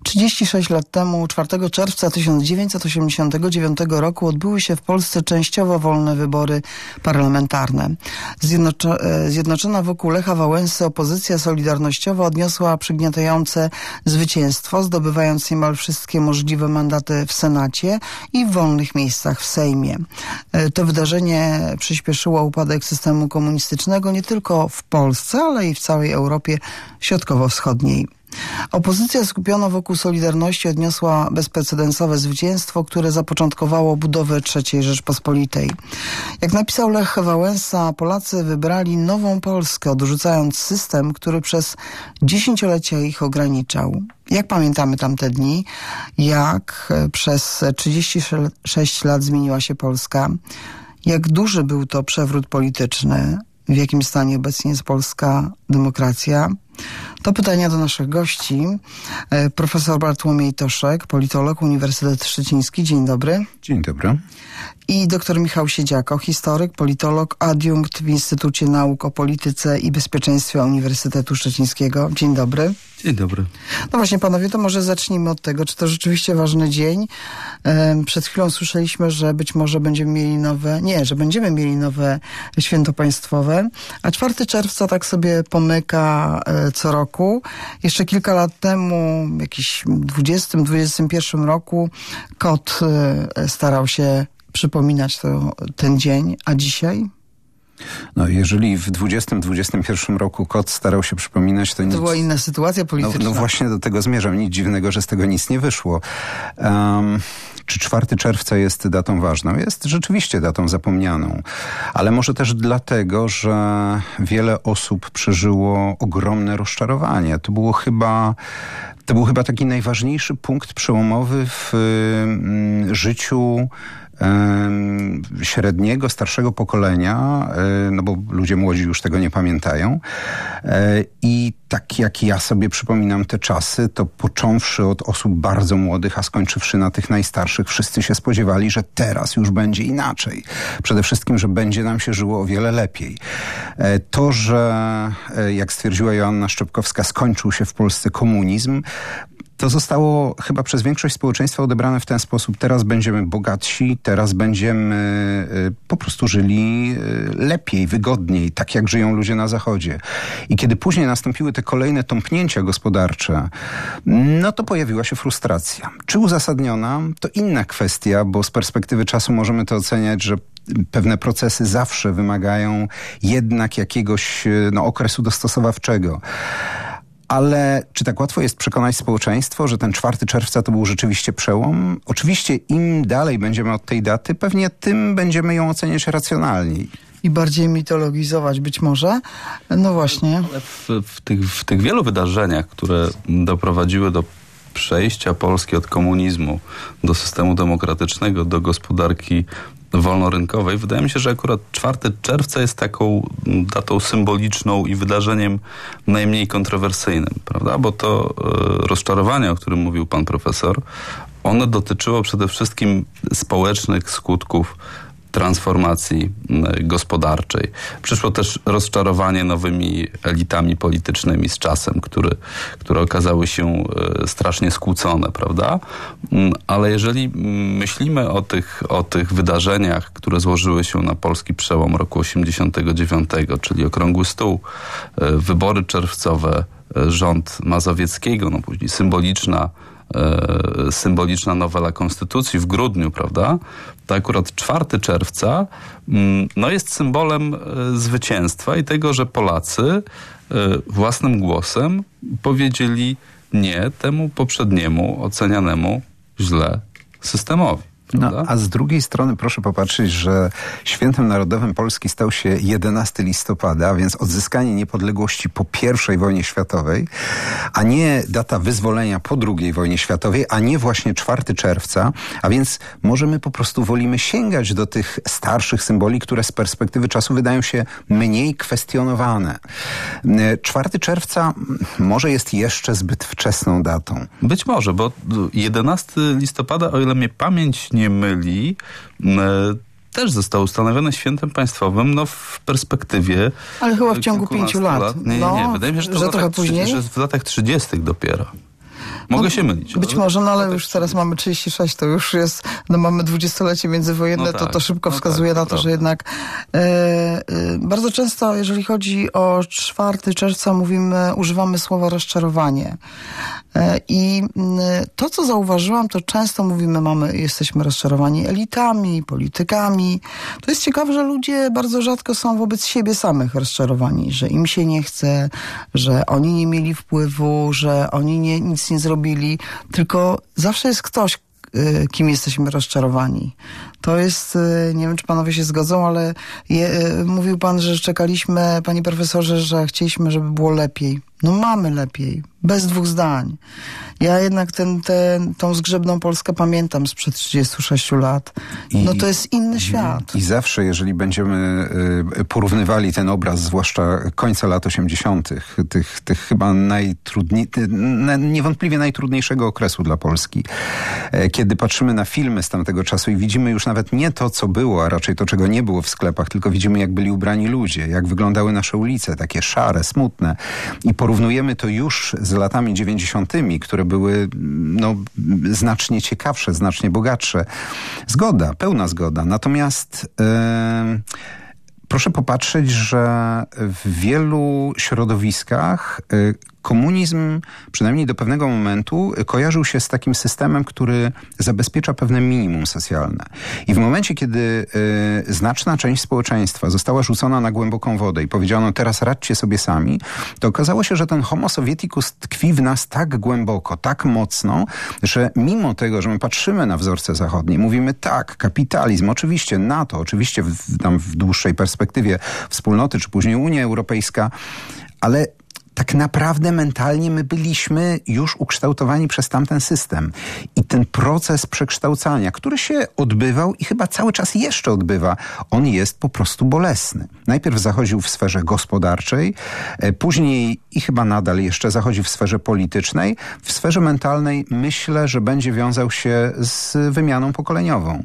36 lat temu, 4 czerwca 1989 roku odbyły się w Polsce częściowo wolne wybory parlamentarne. Zjednoczona wokół Lecha Wałęsy opozycja solidarnościowa odniosła przygniatające zwycięstwo, zdobywając niemal wszystkie możliwe mandaty w Senacie i w wolnych miejscach w Sejmie. To wydarzenie przyspieszyło upadek systemu komunistycznego nie tylko w Polsce, ale i w całej Europie Środkowo-Wschodniej. Opozycja skupiona wokół Solidarności odniosła bezprecedensowe zwycięstwo, które zapoczątkowało budowę III Rzeczpospolitej. Jak napisał Lech Wałęsa, Polacy wybrali nową Polskę, odrzucając system, który przez dziesięciolecia ich ograniczał. Jak pamiętamy tamte dni, jak przez 36 lat zmieniła się Polska, jak duży był to przewrót polityczny, w jakim stanie obecnie jest polska demokracja? To pytania do naszych gości. Profesor Bartłomiej Toszek, politolog, Uniwersytet Szczeciński. Dzień dobry. Dzień dobry. I dr Michał Siedziako, historyk, politolog, adiunkt w Instytucie Nauk o Polityce i Bezpieczeństwie Uniwersytetu Szczecińskiego. Dzień dobry. Dzień dobry. No właśnie, panowie, to może zacznijmy od tego, czy to rzeczywiście ważny dzień. Przed chwilą słyszeliśmy, że być może będziemy mieli nowe święto państwowe, a 4 czerwca tak sobie pomyka co roku. Jeszcze kilka lat temu, w jakimś 20-21 roku, KOT starał się przypominać ten dzień, a dzisiaj? No, jeżeli w 20-21 roku KOT starał się przypominać, to była inna sytuacja polityczna. No właśnie do tego zmierzam. Nic dziwnego, że z tego nic nie wyszło. Czy 4 czerwca jest datą ważną? Jest rzeczywiście datą zapomnianą. Ale może też dlatego, że wiele osób przeżyło ogromne rozczarowanie. To był chyba taki najważniejszy punkt przełomowy w życiu średniego, starszego pokolenia, no bo ludzie młodzi już tego nie pamiętają. I tak jak ja sobie przypominam te czasy, to począwszy od osób bardzo młodych, a skończywszy na tych najstarszych, wszyscy się spodziewali, że teraz już będzie inaczej. Przede wszystkim, że będzie nam się żyło o wiele lepiej. To, że jak stwierdziła Joanna Szczepkowska, skończył się w Polsce komunizm, to zostało chyba przez większość społeczeństwa odebrane w ten sposób. Teraz będziemy bogatsi, teraz będziemy po prostu żyli lepiej, wygodniej, tak jak żyją ludzie na Zachodzie. I kiedy później nastąpiły te kolejne tąpnięcia gospodarcze, no to pojawiła się frustracja. Czy uzasadniona? To inna kwestia, bo z perspektywy czasu możemy to oceniać, że pewne procesy zawsze wymagają jednak jakiegoś okresu dostosowawczego. Ale czy tak łatwo jest przekonać społeczeństwo, że ten 4 czerwca to był rzeczywiście przełom? Oczywiście im dalej będziemy od tej daty, pewnie tym będziemy ją oceniać racjonalniej. I bardziej mitologizować być może. No właśnie. Ale w tych wielu wydarzeniach, które doprowadziły do przejścia Polski od komunizmu do systemu demokratycznego, do gospodarki wolnorynkowej, wydaje mi się, że akurat 4 czerwca jest taką datą symboliczną i wydarzeniem najmniej kontrowersyjnym, prawda? Bo to rozczarowanie, o którym mówił pan profesor, ono dotyczyło przede wszystkim społecznych skutków transformacji gospodarczej. Przyszło też rozczarowanie nowymi elitami politycznymi z czasem, które okazały się strasznie skłócone, prawda? Ale jeżeli myślimy o tych wydarzeniach, które złożyły się na polski przełom roku 89, czyli Okrągły Stół, wybory czerwcowe, rząd Mazowieckiego, no później symboliczna nowela konstytucji w grudniu, prawda? To akurat 4 czerwca jest symbolem zwycięstwa i tego, że Polacy własnym głosem powiedzieli nie temu poprzedniemu, ocenianemu źle systemowi. No, a z drugiej strony proszę popatrzeć, że świętem narodowym Polski stał się 11 listopada, a więc odzyskanie niepodległości po I wojnie światowej, a nie data wyzwolenia po II wojnie światowej, a nie właśnie 4 czerwca, a więc może my po prostu wolimy sięgać do tych starszych symboli, które z perspektywy czasu wydają się mniej kwestionowane. 4 czerwca może jest jeszcze zbyt wczesną datą. Być może, bo 11 listopada, o ile mnie pamięć nie myli, też został ustanowiony świętem państwowym w perspektywie... Ale chyba w ciągu 5 lat. Nie. Wydaje mi się, że to trochę później? Że w latach 30. dopiero. Mogę się mylić. Być może, no ale już teraz mamy 36, to już jest, no mamy 20-lecie międzywojenne, No tak, to szybko wskazuje na to, prawda. że jednak bardzo często, jeżeli chodzi o 4 czerwca, używamy słowa rozczarowanie. I to, co zauważyłam, to często mówimy, jesteśmy rozczarowani elitami, politykami. To jest ciekawe, że ludzie bardzo rzadko są wobec siebie samych rozczarowani, że im się nie chce, że oni nie mieli wpływu, że oni nic nie zrobili, tylko zawsze jest ktoś, kim jesteśmy rozczarowani. To jest, nie wiem, czy panowie się zgodzą, ale mówił pan, że czekaliśmy, panie profesorze, że chcieliśmy, żeby było lepiej. No mamy lepiej. Bez 2 zdań. Ja jednak tą zgrzebną Polskę pamiętam sprzed 36 lat. No to jest inny świat. I zawsze, jeżeli będziemy porównywali ten obraz, zwłaszcza końca lat 80., tych chyba niewątpliwie najtrudniejszego okresu dla Polski, kiedy patrzymy na filmy z tamtego czasu i widzimy już nawet nie to, co było, a raczej to, czego nie było w sklepach, tylko widzimy, jak byli ubrani ludzie, jak wyglądały nasze ulice, takie szare, smutne. I porównujemy to już z latami 90., które były znacznie ciekawsze, znacznie bogatsze. Zgoda, pełna zgoda. Natomiast proszę popatrzeć, że w wielu środowiskach komunizm, przynajmniej do pewnego momentu, kojarzył się z takim systemem, który zabezpiecza pewne minimum socjalne. I w momencie, kiedy znaczna część społeczeństwa została rzucona na głęboką wodę i powiedziano, teraz radźcie sobie sami, to okazało się, że ten homo sovieticus tkwi w nas tak głęboko, tak mocno, że mimo tego, że my patrzymy na wzorce zachodnie, mówimy tak, kapitalizm, oczywiście NATO, oczywiście w dłuższej perspektywie wspólnoty, czy później Unia Europejska, ale tak naprawdę mentalnie my byliśmy już ukształtowani przez tamten system. I ten proces przekształcania, który się odbywał i chyba cały czas jeszcze odbywa, on jest po prostu bolesny. Najpierw zachodził w sferze gospodarczej, później i chyba nadal jeszcze zachodzi w sferze politycznej. W sferze mentalnej myślę, że będzie wiązał się z wymianą pokoleniową.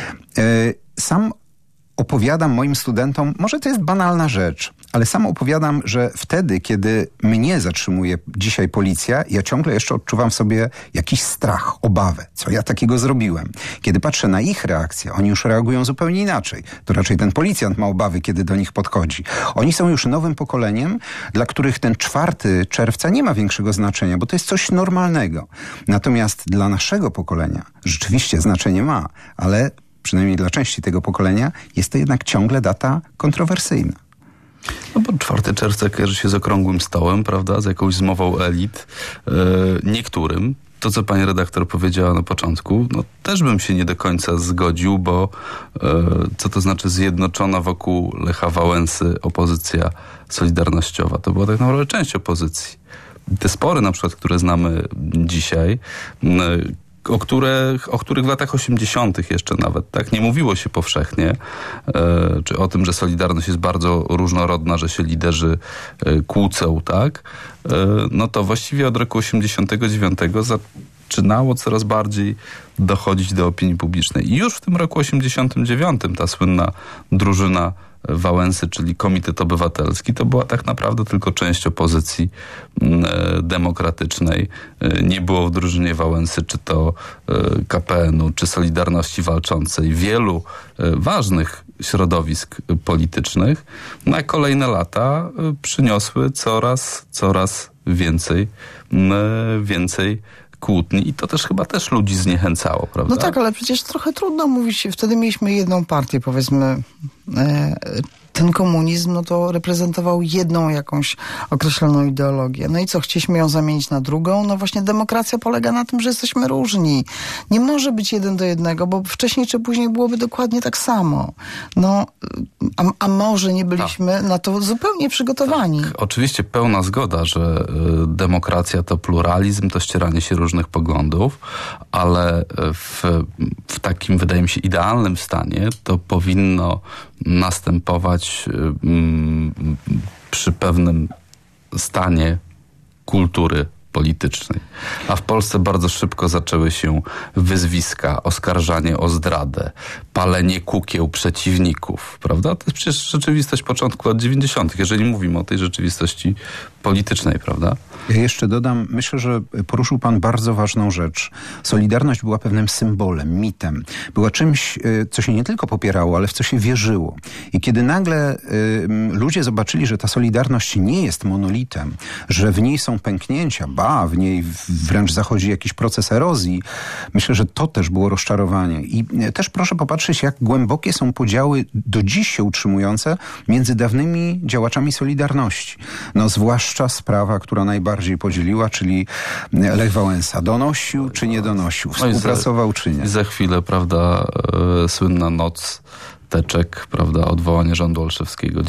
Sam opowiadam moim studentom, może to jest banalna rzecz, ale sam opowiadam, że wtedy, kiedy mnie zatrzymuje dzisiaj policja, ja ciągle jeszcze odczuwam w sobie jakiś strach, obawę, co ja takiego zrobiłem. Kiedy patrzę na ich reakcję, oni już reagują zupełnie inaczej. To raczej ten policjant ma obawy, kiedy do nich podchodzi. Oni są już nowym pokoleniem, dla których ten 4 czerwca nie ma większego znaczenia, bo to jest coś normalnego. Natomiast dla naszego pokolenia rzeczywiście znaczenie ma, ale przynajmniej dla części tego pokolenia jest to jednak ciągle data kontrowersyjna. No bo 4 czerwca kojarzy się z okrągłym stołem, prawda, z jakąś zmową elit. Niektórym, to co pani redaktor powiedziała na początku, no też bym się nie do końca zgodził, bo co to znaczy zjednoczona wokół Lecha Wałęsy opozycja solidarnościowa? To była tak naprawdę część opozycji. Te spory na przykład, które znamy dzisiaj, o których w latach 80. jeszcze nawet, tak, nie mówiło się powszechnie, czy o tym, że Solidarność jest bardzo różnorodna, że się liderzy kłócą, tak, no to właściwie od roku 89 zaczynało coraz bardziej dochodzić do opinii publicznej. I już w tym roku 89 ta słynna drużyna Wałęsy, czyli Komitet Obywatelski, to była tak naprawdę tylko część opozycji demokratycznej. Nie było w drużynie Wałęsy czy to KPN-u, czy Solidarności Walczącej, wielu ważnych środowisk politycznych. Na kolejne lata przyniosły coraz więcej kłótni i to też chyba ludzi zniechęcało, prawda? No tak, ale przecież trochę trudno mówić, wtedy mieliśmy jedną partię, powiedzmy, ten komunizm, no to reprezentował jedną jakąś określoną ideologię. No i co, chcieliśmy ją zamienić na drugą? No właśnie demokracja polega na tym, że jesteśmy różni. Nie może być 1 do 1, bo wcześniej czy później byłoby dokładnie tak samo. No, a może nie byliśmy na to zupełnie przygotowani. Tak, oczywiście pełna zgoda, że demokracja to pluralizm, to ścieranie się różnych poglądów, ale w takim, wydaje mi się, idealnym stanie to powinno następować przy pewnym stanie kultury politycznej. A w Polsce bardzo szybko zaczęły się wyzwiska, oskarżanie o zdradę, palenie kukieł przeciwników, prawda? To jest przecież rzeczywistość początku lat 90. Jeżeli mówimy o tej rzeczywistości politycznej, prawda? Ja jeszcze dodam, myślę, że poruszył pan bardzo ważną rzecz. Solidarność była pewnym symbolem, mitem. Była czymś, co się nie tylko popierało, ale w co się wierzyło. I kiedy nagle ludzie zobaczyli, że ta Solidarność nie jest monolitem, że w niej są pęknięcia, w niej wręcz zachodzi jakiś proces erozji, myślę, że to też było rozczarowanie. I też proszę popatrzeć, jak głębokie są podziały do dziś się utrzymujące między dawnymi działaczami Solidarności. No zwłaszcza sprawa, która najbardziej podzieliła, czyli Lech Wałęsa. Donosił czy nie donosił? Współpracował czy nie? I za chwilę, prawda, słynna noc teczek, prawda, odwołanie rządu Olszewskiego,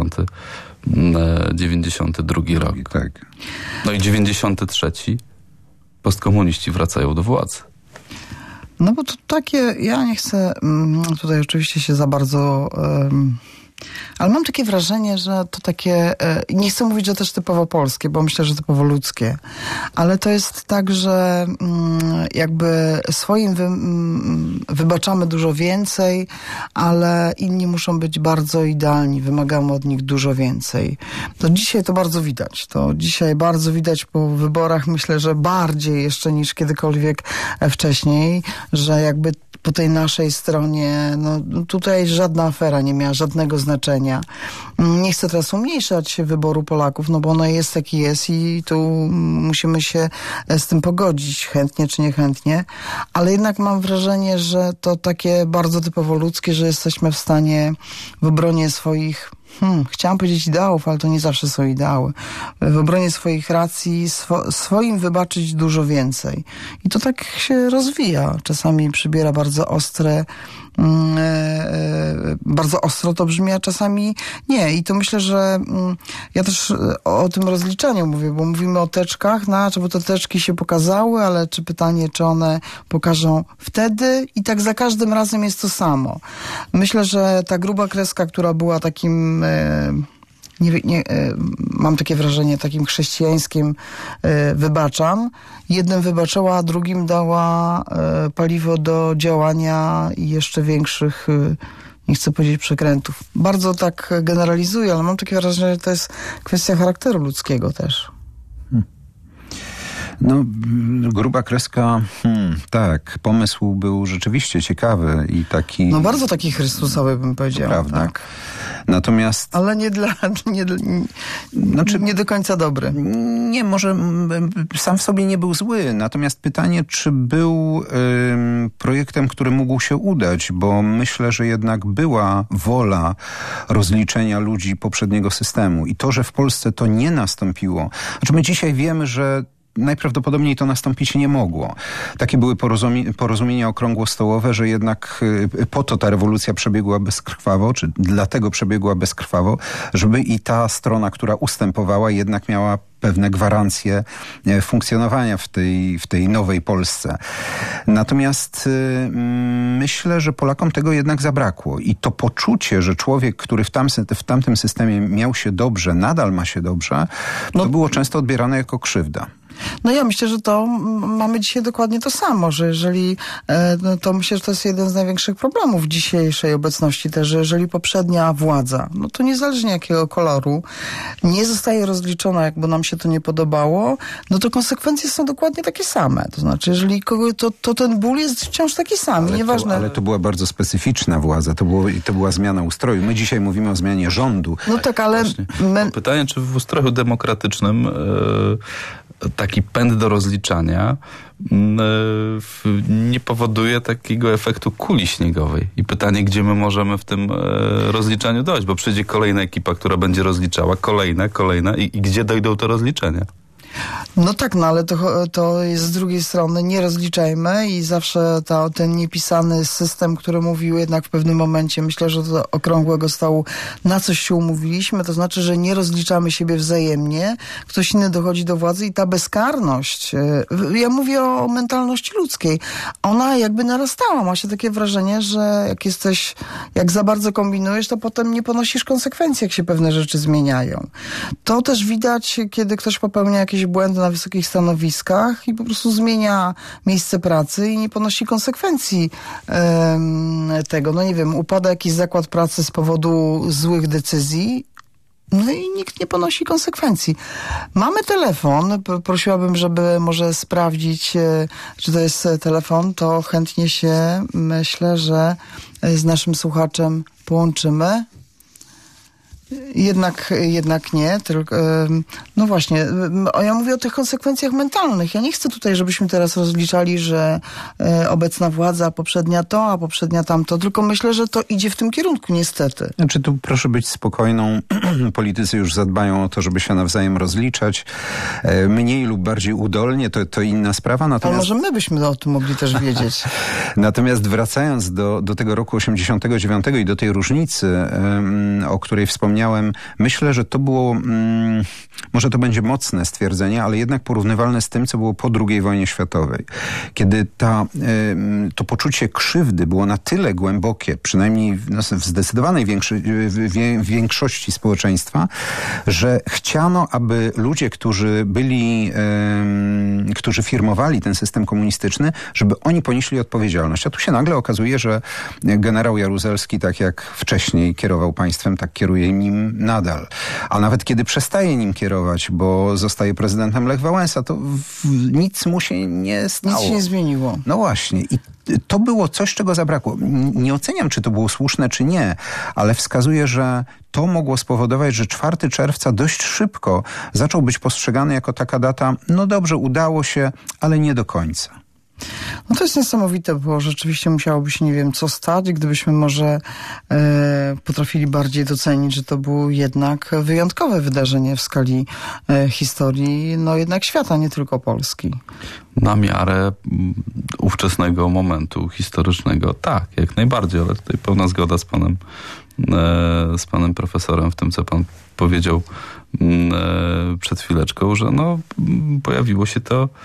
92 rok. Tak. No i 93 postkomuniści wracają do władzy. No bo to takie, ja nie chcę tutaj oczywiście się za bardzo... ale mam takie wrażenie, że to takie, nie chcę mówić, że też typowo polskie, bo myślę, że typowo ludzkie, ale to jest tak, że jakby swoim wybaczamy dużo więcej, ale inni muszą być bardzo idealni, wymagamy od nich dużo więcej. To dzisiaj to bardzo widać. To dzisiaj bardzo widać po wyborach, myślę, że bardziej jeszcze niż kiedykolwiek wcześniej, że jakby po tej naszej stronie, no tutaj żadna afera nie miała żadnego znaczenia. Nie chcę teraz umniejszać wyboru Polaków, no bo ono jest jaki jest i tu musimy się z tym pogodzić, chętnie czy niechętnie, ale jednak mam wrażenie, że to takie bardzo typowo ludzkie, że jesteśmy w stanie w obronie swoich chciałam powiedzieć ideałów, ale to nie zawsze są ideały. W obronie swoich racji, swoim wybaczyć dużo więcej. I to tak się rozwija. Czasami przybiera bardzo ostro to brzmi, a czasami nie. I to myślę, że ja też o tym rozliczaniu mówię, bo mówimy o teczkach, bo te teczki się pokazały, ale czy pytanie, czy one pokażą wtedy i tak za każdym razem jest to samo. Myślę, że ta gruba kreska, która była takim mam takie wrażenie, takim chrześcijańskim wybaczam. Jednym wybaczyła, a drugim dała paliwo do działania i jeszcze większych, nie chcę powiedzieć przekrętów. Bardzo tak generalizuję, ale mam takie wrażenie, że to jest kwestia charakteru ludzkiego też. No, gruba kreska, tak, pomysł był rzeczywiście ciekawy i taki... No bardzo taki chrystusowy bym powiedział. Prawda. Tak. Natomiast... Ale nie do końca dobry. Nie, może sam w sobie nie był zły. Natomiast pytanie, czy był projektem, który mógł się udać, bo myślę, że jednak była wola rozliczenia ludzi poprzedniego systemu. I to, że w Polsce to nie nastąpiło. Znaczy my dzisiaj wiemy, że najprawdopodobniej to nastąpić nie mogło. Takie były porozumienia okrągłostołowe, że jednak po to ta rewolucja przebiegła bezkrwawo, czy dlatego przebiegła bezkrwawo, żeby i ta strona, która ustępowała, jednak miała pewne gwarancje funkcjonowania w tej nowej Polsce. Natomiast myślę, że Polakom tego jednak zabrakło. I to poczucie, że człowiek, który w tamtym systemie miał się dobrze, nadal ma się dobrze, to było często odbierane jako krzywda. No ja myślę, że to mamy dzisiaj dokładnie to samo, że jeżeli, to myślę, że to jest jeden z największych problemów dzisiejszej obecności też, że jeżeli poprzednia władza, no to niezależnie jakiego koloru, nie zostaje rozliczona, jakby nam się to nie podobało, no to konsekwencje są dokładnie takie same. To znaczy, jeżeli kogoś, to ten ból jest wciąż taki sam, nieważne. Ale to była bardzo specyficzna władza, to była zmiana ustroju. My dzisiaj mówimy o zmianie rządu. No tak, ale... Pytanie, czy w ustroju demokratycznym taki pęd do rozliczania nie powoduje takiego efektu kuli śniegowej. I pytanie, gdzie my możemy w tym rozliczaniu dojść, bo przyjdzie kolejna ekipa, która będzie rozliczała, kolejna i gdzie dojdą te rozliczenia? No tak, no ale to jest z drugiej strony, nie rozliczajmy i zawsze ten niepisany system, który mówił jednak w pewnym momencie, myślę, że do okrągłego stołu na coś się umówiliśmy, to znaczy, że nie rozliczamy siebie wzajemnie, ktoś inny dochodzi do władzy i ta bezkarność, ja mówię o mentalności ludzkiej, ona jakby narastała, ma się takie wrażenie, że jak za bardzo kombinujesz, to potem nie ponosisz konsekwencji, jak się pewne rzeczy zmieniają. To też widać, kiedy ktoś popełnia jakieś błędy na wysokich stanowiskach i po prostu zmienia miejsce pracy i nie ponosi konsekwencji tego. No nie wiem, upada jakiś zakład pracy z powodu złych decyzji, No i nikt nie ponosi konsekwencji. Mamy telefon. Prosiłabym, żeby może sprawdzić, czy to jest telefon. To chętnie się, myślę, że z naszym słuchaczem połączymy. Jednak nie, tylko, no właśnie, ja mówię o tych konsekwencjach mentalnych. Ja nie chcę tutaj, żebyśmy teraz rozliczali, że obecna władza, a poprzednia to, a poprzednia tamto, tylko myślę, że to idzie w tym kierunku, niestety. Znaczy tu proszę być spokojną. Politycy już zadbają o to, żeby się nawzajem rozliczać. Mniej lub bardziej udolnie, to inna sprawa. Natomiast... Ale może my byśmy o tym mogli też wiedzieć. Natomiast wracając do tego roku 89 i do tej różnicy, o której wspomniałem, myślę, że to było, może to będzie mocne stwierdzenie, ale jednak porównywalne z tym, co było po II wojnie światowej. Kiedy to poczucie krzywdy było na tyle głębokie, przynajmniej w zdecydowanej większości społeczeństwa, że chciano, aby ludzie, którzy firmowali ten system komunistyczny, żeby oni ponieśli odpowiedzialność. A tu się nagle okazuje, że generał Jaruzelski, tak jak wcześniej kierował państwem, tak kieruje nim nadal. A nawet kiedy przestaje nim kierować, bo zostaje prezydentem Lech Wałęsa, to nic mu się nie stało. Nic się nie zmieniło. No właśnie. I to było coś, czego zabrakło. Nie oceniam, czy to było słuszne, czy nie, ale wskazuję, że to mogło spowodować, że 4 czerwca dość szybko zaczął być postrzegany jako taka data, no dobrze, udało się, ale nie do końca. No to jest niesamowite, bo rzeczywiście musiałoby się nie wiem co stać, gdybyśmy może potrafili bardziej docenić, że to było jednak wyjątkowe wydarzenie w skali historii, no jednak świata, nie tylko Polski. Na miarę ówczesnego momentu historycznego, tak, jak najbardziej, ale tutaj pełna zgoda z panem profesorem w tym, co pan powiedział przed chwileczką, że no, pojawiło się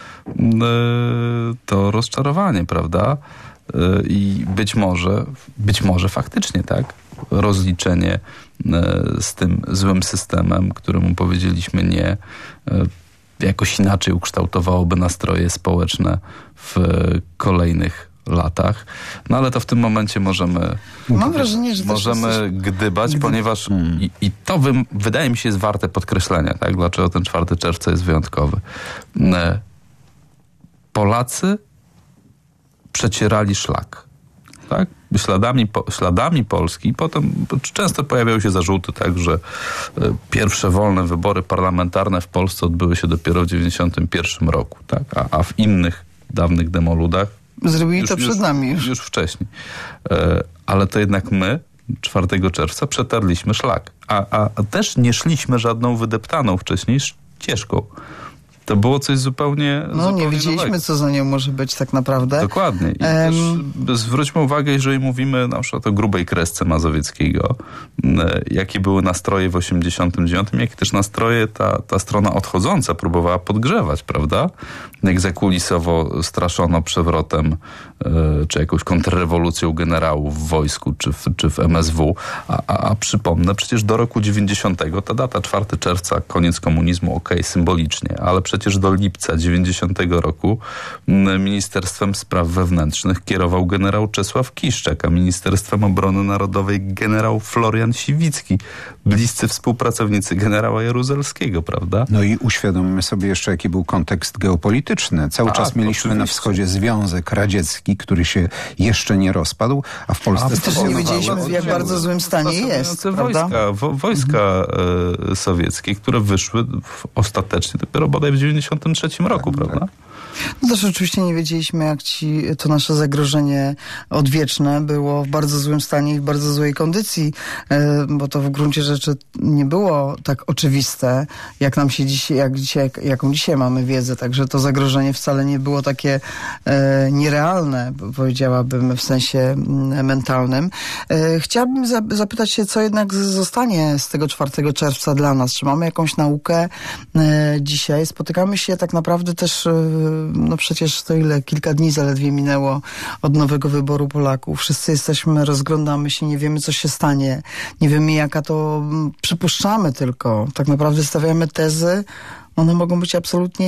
to rozczarowanie, prawda? I być może faktycznie, tak? Rozliczenie z tym złym systemem, któremu powiedzieliśmy nie, jakoś inaczej ukształtowałoby nastroje społeczne w kolejnych latach. No ale to w tym momencie Mam wrażenie, że możemy gdybać, ponieważ i to wydaje mi się jest warte podkreślenia, tak? Dlaczego ten 4 czerwca jest wyjątkowy. Polacy przecierali szlak. Tak? Śladami Polski. Potem często pojawiały się zarzuty, tak, że pierwsze wolne wybory parlamentarne w Polsce odbyły się dopiero w 1991 roku. Tak? A w innych dawnych demoludach zrobili to przed nami już wcześniej. Ale to jednak my 4 czerwca przetarliśmy szlak. A też nie szliśmy żadną wydeptaną wcześniej ścieżką. To było coś zupełnie nie wiedzieliśmy, nowego. Co za nią może być tak naprawdę. Dokładnie. I też zwróćmy uwagę, jeżeli mówimy na przykład o grubej kresce Mazowieckiego, jakie były nastroje w 89, jakie też nastroje ta strona odchodząca próbowała podgrzewać, prawda? Jak zakulisowo straszono przewrotem, czy jakąś kontrrewolucją generałów w wojsku, czy w MSW. A przypomnę, przecież do roku 90 ta data 4 czerwca, koniec komunizmu, symbolicznie, ale przecież do lipca 90 roku Ministerstwem Spraw Wewnętrznych kierował generał Czesław Kiszczak, a Ministerstwem Obrony Narodowej generał Florian Siwicki, bliscy współpracownicy generała Jaruzelskiego, prawda? No i uświadomimy sobie jeszcze, jaki był kontekst geopolityczny. Cały czas mieliśmy oczywiście na wschodzie Związek Radziecki, który się jeszcze nie rozpadł, a w Polsce też nie wiedzieliśmy, w jak bardzo złym stanie jest, wojska sowieckie, które wyszły ostatecznie dopiero bodaj w 93 roku, prawda? No też oczywiście nie wiedzieliśmy, jak to nasze zagrożenie odwieczne było w bardzo złym stanie i w bardzo złej kondycji, bo to w gruncie rzeczy nie było tak oczywiste, jak nam się jaką dzisiaj mamy wiedzę, także to zagrożenie wcale nie było takie nierealne, powiedziałabym, w sensie mentalnym. Chciałabym zapytać się, co jednak zostanie z tego 4 czerwca dla nas? Czy mamy jakąś naukę dzisiaj? Spotykamy się tak naprawdę też no przecież to kilka dni zaledwie minęło od nowego wyboru Polaków. Wszyscy rozglądamy się, nie wiemy, co się stanie. Nie wiemy, jaka to... Przypuszczamy tylko. Tak naprawdę stawiamy tezy. One mogą być absolutnie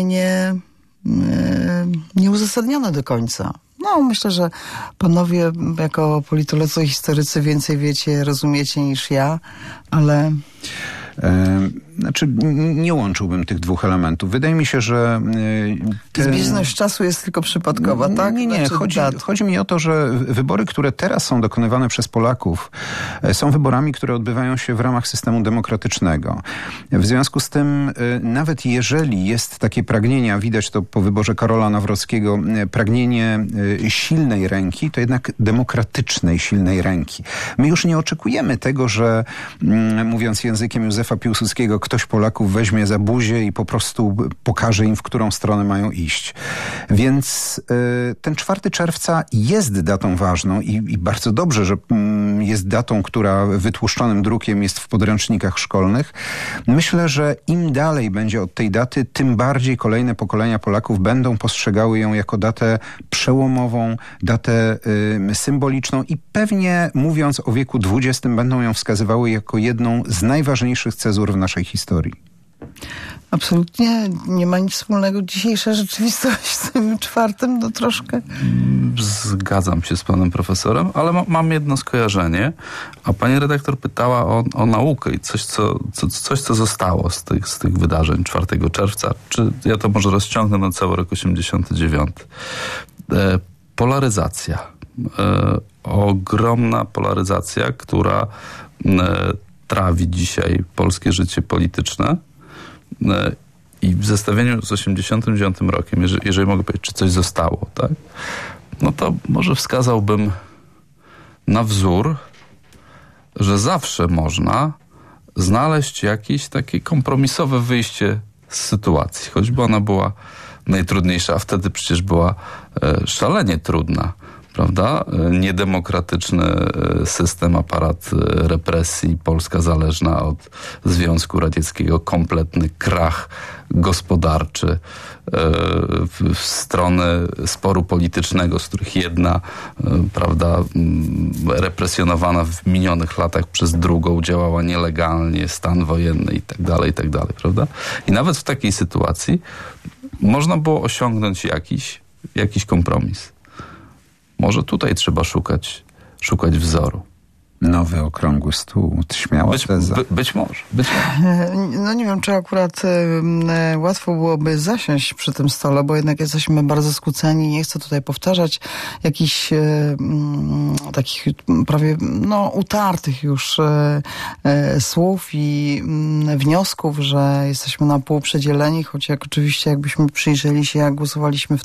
nieuzasadnione do końca. No, myślę, że panowie jako politolodzy i historycy więcej wiecie, rozumiecie niż ja, ale... Znaczy, nie łączyłbym tych dwóch elementów. Wydaje mi się, że... Zbieżność czasu jest tylko przypadkowa, tak? Nie. Chodzi mi o to, że wybory, które teraz są dokonywane przez Polaków, są wyborami, które odbywają się w ramach systemu demokratycznego. W związku z tym, nawet jeżeli jest takie pragnienie, a widać to po wyborze Karola Nawrockiego, pragnienie silnej ręki, to jednak demokratycznej, silnej ręki. My już nie oczekujemy tego, że mówiąc językiem Józefa Piłsudskiego, ktoś Polaków weźmie za buzię i po prostu pokaże im, w którą stronę mają iść. Więc ten 4 czerwca jest datą ważną i bardzo dobrze, że jest datą, która wytłuszczonym drukiem jest w podręcznikach szkolnych. Myślę, że im dalej będzie od tej daty, tym bardziej kolejne pokolenia Polaków będą postrzegały ją jako datę przełomową, datę symboliczną i pewnie, mówiąc o wieku XX, będą ją wskazywały jako jedną z najważniejszych cezur w naszej historii. Absolutnie nie ma nic wspólnego dzisiejsza rzeczywistość z tym 4, no troszkę. Zgadzam się z panem profesorem, ale mam jedno skojarzenie. A pani redaktor pytała o naukę i coś, co zostało z tych wydarzeń 4 czerwca. Czy ja to może rozciągnę na cały rok 89. Polaryzacja. Ogromna polaryzacja, która trawi dzisiaj polskie życie polityczne. I w zestawieniu z 89 rokiem, jeżeli mogę powiedzieć, czy coś zostało, tak? No to może wskazałbym na wzór, że zawsze można znaleźć jakieś takie kompromisowe wyjście z sytuacji, choćby ona była najtrudniejsza, a wtedy przecież była szalenie trudna. Prawda? Niedemokratyczny system, aparat represji, Polska zależna od Związku Radzieckiego, kompletny krach gospodarczy w stronę sporu politycznego, z których jedna, prawda, represjonowana w minionych latach przez drugą, działała nielegalnie, stan wojenny i tak dalej, prawda? I nawet w takiej sytuacji można było osiągnąć jakiś kompromis. Może tutaj trzeba szukać wzoru. Nowy okrągły stół, śmiała teza. Być może. No nie wiem, czy akurat łatwo byłoby zasiąść przy tym stole, bo jednak jesteśmy bardzo skłóceni. Nie chcę tutaj powtarzać jakichś takich prawie utartych już słów i wniosków, że jesteśmy na pół przedzieleni, choć oczywiście jakbyśmy przyjrzeli się, jak głosowaliśmy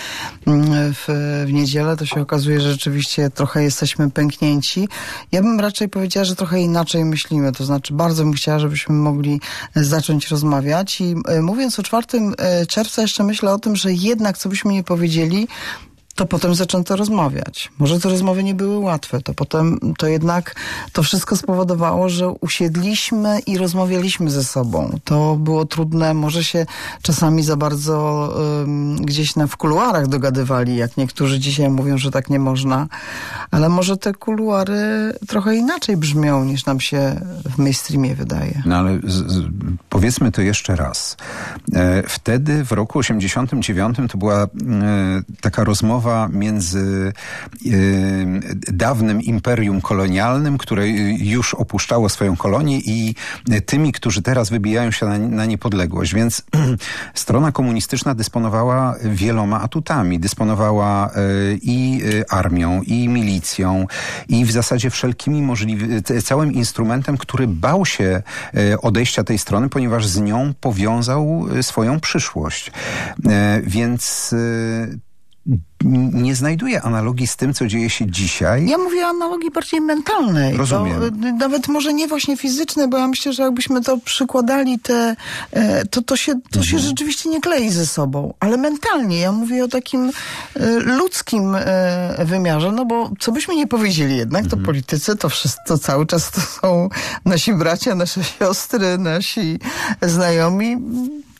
w niedzielę, to się okazuje, że rzeczywiście trochę jesteśmy pęknięci. Ja bym raczej powiedziała, że trochę inaczej myślimy. To znaczy, bardzo bym chciała, żebyśmy mogli zacząć rozmawiać. I mówiąc o 4 czerwca, jeszcze myślę o tym, że jednak, co byśmy nie powiedzieli, to potem zaczęto rozmawiać. Może te rozmowy nie były łatwe. To jednak to wszystko spowodowało, że usiedliśmy i rozmawialiśmy ze sobą. To było trudne. Może się czasami za bardzo gdzieś w kuluarach dogadywali, jak niektórzy dzisiaj mówią, że tak nie można. Ale może te kuluary trochę inaczej brzmią, niż nam się w mainstreamie wydaje. No ale powiedzmy to jeszcze raz. Wtedy, w roku 89, to była taka rozmowa między dawnym imperium kolonialnym, które już opuszczało swoją kolonię, i tymi, którzy teraz wybijają się na niepodległość. Więc strona komunistyczna dysponowała wieloma atutami. Dysponowała i armią, i milicją, i w zasadzie wszelkimi całym instrumentem, który bał się odejścia tej strony, ponieważ z nią powiązał swoją przyszłość. Więc nie znajduję analogii z tym, co dzieje się dzisiaj. Ja mówię o analogii bardziej mentalnej. Rozumiem. Nawet może nie właśnie fizycznej, bo ja myślę, że jakbyśmy to przykładali, to się rzeczywiście nie klei ze sobą. Ale mentalnie. Ja mówię o takim ludzkim wymiarze, no bo co byśmy nie powiedzieli jednak, to politycy, to cały czas to są nasi bracia, nasze siostry, nasi znajomi.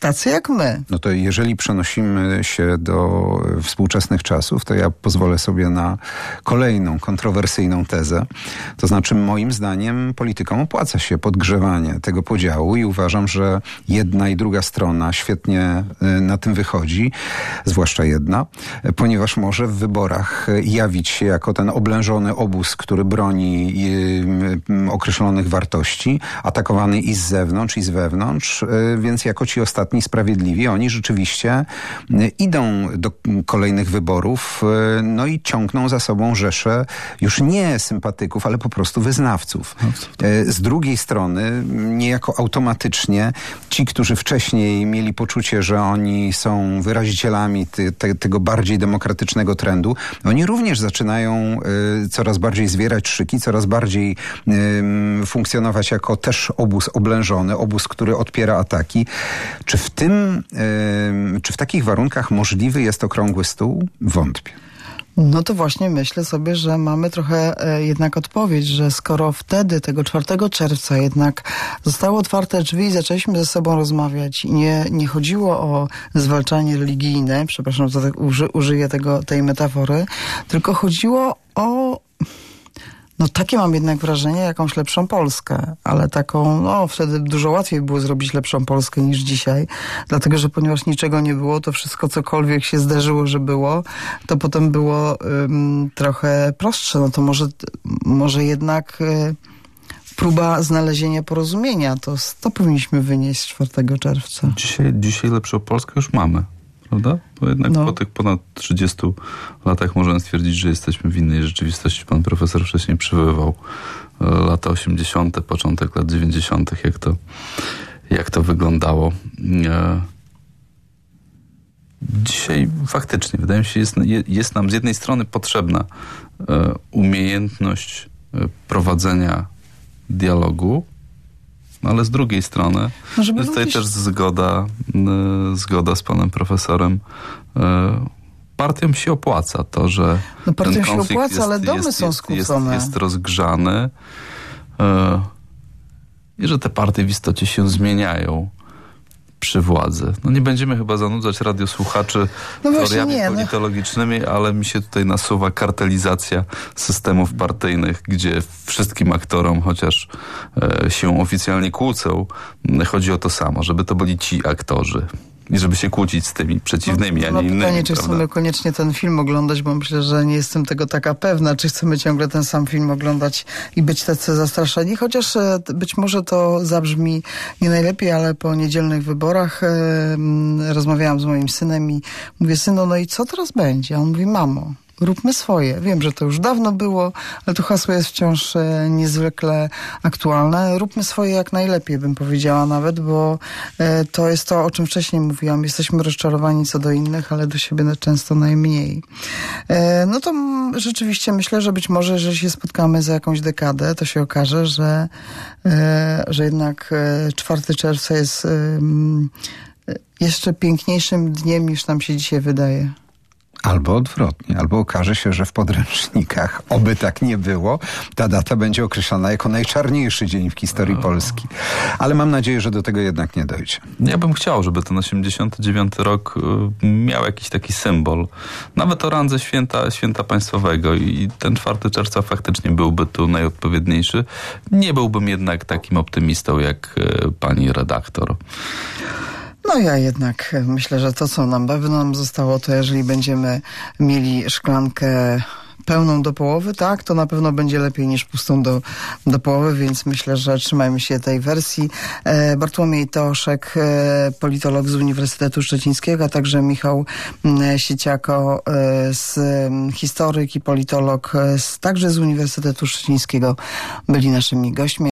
tacy jak my. No to jeżeli przenosimy się do współczesnych czasów, to ja pozwolę sobie na kolejną kontrowersyjną tezę. To znaczy, moim zdaniem politykom opłaca się podgrzewanie tego podziału i uważam, że jedna i druga strona świetnie na tym wychodzi, zwłaszcza jedna, ponieważ może w wyborach jawić się jako ten oblężony obóz, który broni określonych wartości, atakowany i z zewnątrz, i z wewnątrz, więc jako ci ostatni sprawiedliwi, oni rzeczywiście idą do kolejnych wyborów, no i ciągną za sobą rzeszę już nie sympatyków, ale po prostu wyznawców. Z drugiej strony, niejako automatycznie ci, którzy wcześniej mieli poczucie, że oni są wyrazicielami tego bardziej demokratycznego trendu, oni również zaczynają coraz bardziej zwierać szyki, coraz bardziej funkcjonować jako też obóz oblężony, obóz, który odpiera ataki. Czy w takich warunkach możliwy jest okrągły stół? Wątpię. No to właśnie myślę sobie, że mamy trochę jednak odpowiedź, że skoro wtedy, tego 4 czerwca jednak zostały otwarte drzwi i zaczęliśmy ze sobą rozmawiać i nie chodziło o zwalczanie religijne, przepraszam, że tak użyję tej metafory, tylko chodziło o takie mam jednak wrażenie, jakąś lepszą Polskę, ale taką, wtedy dużo łatwiej było zrobić lepszą Polskę niż dzisiaj, dlatego, że ponieważ niczego nie było, to wszystko cokolwiek się zdarzyło, że było, to potem było trochę prostsze. No to może jednak próba znalezienia porozumienia, to powinniśmy wynieść z 4 czerwca. Dzisiaj lepszą Polskę już mamy. Prawda? Bo jednak po tych ponad 30 latach możemy stwierdzić, że jesteśmy w innej rzeczywistości. Pan profesor wcześniej przywoływał lata 80., początek lat 90., jak to wyglądało. Dzisiaj faktycznie, wydaje mi się, jest nam z jednej strony potrzebna umiejętność prowadzenia dialogu, ale z drugiej strony jest tutaj też zgoda z panem profesorem. Partiom się opłaca to, że ten konflikt ale domy są skłócone. Jest rozgrzany i że te partie w istocie się zmieniają przy władzy. Nie będziemy chyba zanudzać radiosłuchaczy teoriami politologicznymi, ale mi się tutaj nasuwa kartelizacja systemów partyjnych, gdzie wszystkim aktorom, chociaż się oficjalnie kłócą, chodzi o to samo, żeby to byli ci aktorzy. I żeby się kłócić z tymi przeciwnymi, a nie innymi. Pytanie, czy chcemy koniecznie ten film oglądać, bo myślę, że nie jestem tego taka pewna, czy chcemy ciągle ten sam film oglądać i być tacy zastraszeni, chociaż być może to zabrzmi nie najlepiej, ale po niedzielnych wyborach rozmawiałam z moim synem i mówię, synu, no i co teraz będzie? A on mówi, mamo, róbmy swoje. Wiem, że to już dawno było, ale to hasło jest wciąż niezwykle aktualne. Róbmy swoje jak najlepiej, bym powiedziała nawet, bo to jest to, o czym wcześniej mówiłam. Jesteśmy rozczarowani co do innych, ale do siebie często najmniej. No to rzeczywiście myślę, że być może, że się spotkamy za jakąś dekadę, to się okaże, że jednak 4 czerwca jest jeszcze piękniejszym dniem, niż nam się dzisiaj wydaje. Albo odwrotnie, albo okaże się, że w podręcznikach, oby tak nie było, ta data będzie określona jako najczarniejszy dzień w historii Polski. Ale mam nadzieję, że do tego jednak nie dojdzie. Ja bym chciał, żeby ten 89 rok miał jakiś taki symbol. Nawet o randze święta państwowego i ten 4 czerwca faktycznie byłby tu najodpowiedniejszy. Nie byłbym jednak takim optymistą jak pani redaktor. No ja jednak myślę, że to, co nam zostało, to jeżeli będziemy mieli szklankę pełną do połowy, tak, to na pewno będzie lepiej niż pustą do połowy, więc myślę, że trzymajmy się tej wersji. Bartłomiej Toszek, politolog z Uniwersytetu Szczecińskiego, a także Michał Sieciako, historyk i politolog także z Uniwersytetu Szczecińskiego byli naszymi gośćmi.